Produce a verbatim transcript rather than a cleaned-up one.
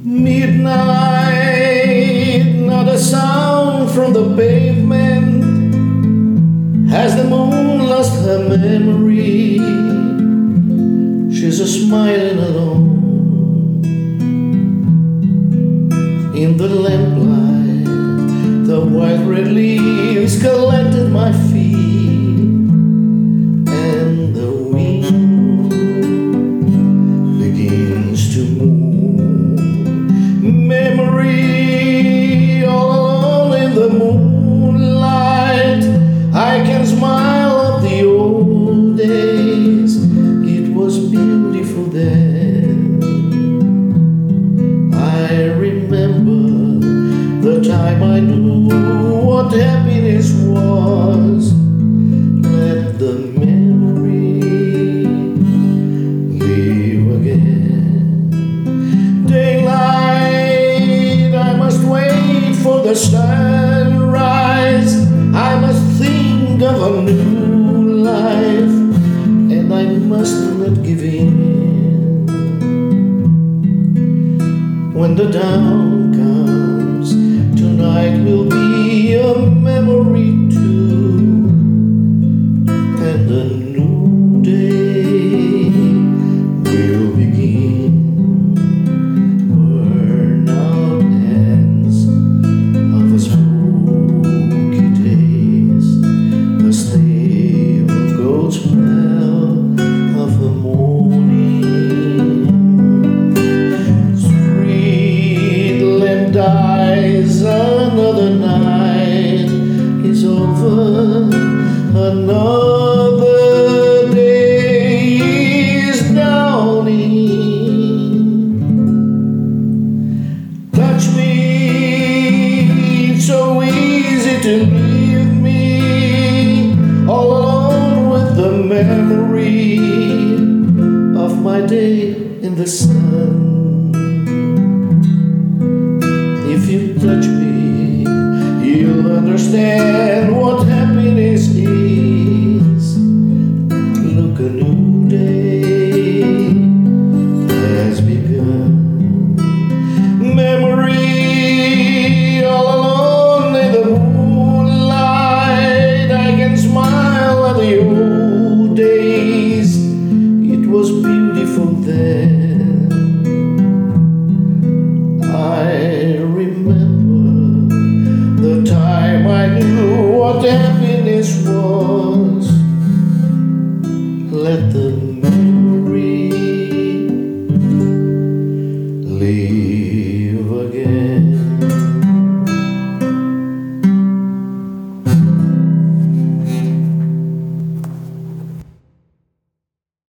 Midnight, not a sound from the pavement. Has the moon lost her memory? She's a smiling alone in the lamplight. The white red leaves collected my feet, and the wind begins to move. Memory, all alone in the moonlight, I can smile at the old days. It was beautiful then. I remember the time I knew what happiness was. Let the memory live again. Daylight, I must wait for the sunrise. I must think of a new life, and I must not give in. When the dawn comes, tonight will be a memory too, and a new day will begin. Burn out ends of a spooky days, the stale goat smell of the morning. Street lamp dies, another night is over, another day is dawning. Touch me, it's so easy to leave me all alone with the memory of my day in the sun. If you touch me, you'll understand what happiness is. Look, a new day has begun. Memory, all alone in the moonlight, I can smile at the old days. It was beautiful then. I remember the time I knew what happiness was. Let the memory live.